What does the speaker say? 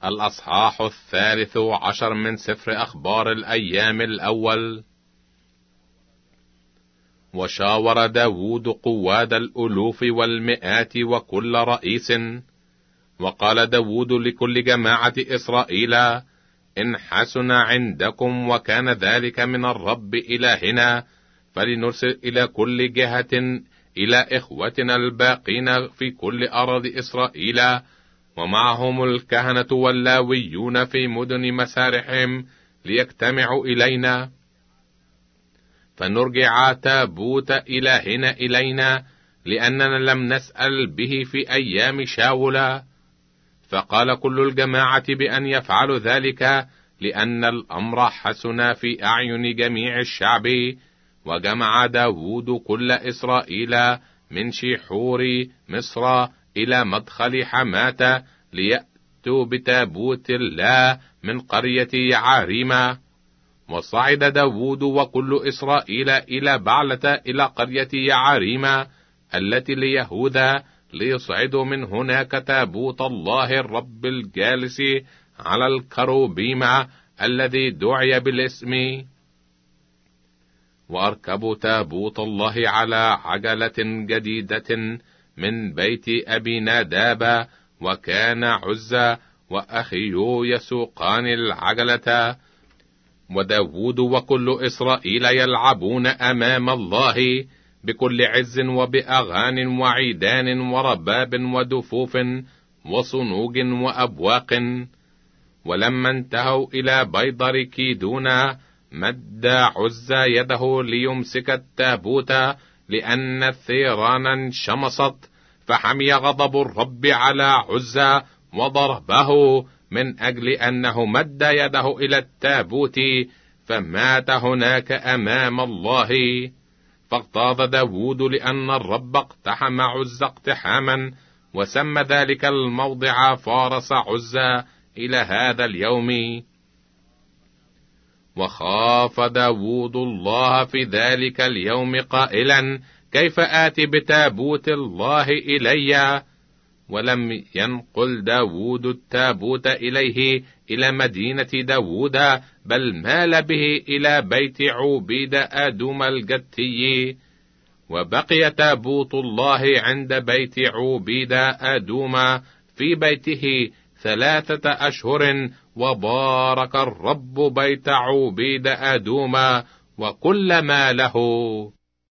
الأصحاح 13 من سفر أخبار الأيام الأول. وشاور داود قواد الألوف والمئات وكل رئيس، وقال داود لكل جماعة إسرائيل: إن حسن عندكم وكان ذلك من الرب إلهنا، فلنرسل إلى كل جهة إلى إخوتنا الباقين في كل أرض إسرائيل، ومعهم الكهنة واللاويون في مدن مسارحهم، ليجتمعوا إلينا، فنرجع تابوت إلهنا إلينا، لأننا لم نسأل به في أيام شاول. فقال كل الجماعة بأن يفعلوا ذلك، لأن الأمر حسن في أعين جميع الشعب. وجمع داود كل إسرائيل من شيحور مصر إلى مدخل حماة، ليأتوا بتابوت الله من قرية يعاريم. وصعد داود وكل إسرائيل إلى بعلة إلى قرية يعاريم التي ليهوذا، ليصعدوا من هناك تابوت الله الرب الجالس على الكروبيم الذي دعي بالاسم. وأركبوا تابوت الله على عجلة جديدة من بيت أبي ناداب، وكان عزة وأخيه يسوقان العجلة. وداود وكل إسرائيل يلعبون أمام الله بكل عز وبأغان وعيدان ورباب ودفوف وصنوج وأبواق. ولما انتهوا إلى بيضر كيدونا، مد عزة يده ليمسك التابوت، لأن الثيران انشمصت، فحمي غضب الرب على عزة وضربه من أجل أنه مد يده إلى التابوت، فمات هناك أمام الله. فاغتاظ داود لأن الرب اقتحم عزة اقتحاما، وسمى ذلك الموضع فارس عزة إلى هذا اليوم. وخاف داود الله في ذلك اليوم قائلا: كيف آتي بتابوت الله إلي؟ ولم ينقل داود التابوت إليه إلى مدينة داود، بل مال به إلى بيت عوبيد آدوم الجتي. وبقي تابوت الله عند بيت عوبيد آدوم في بيته 3 أشهر، وبارك الرب بيت عوبيد آدوم وكل ما له.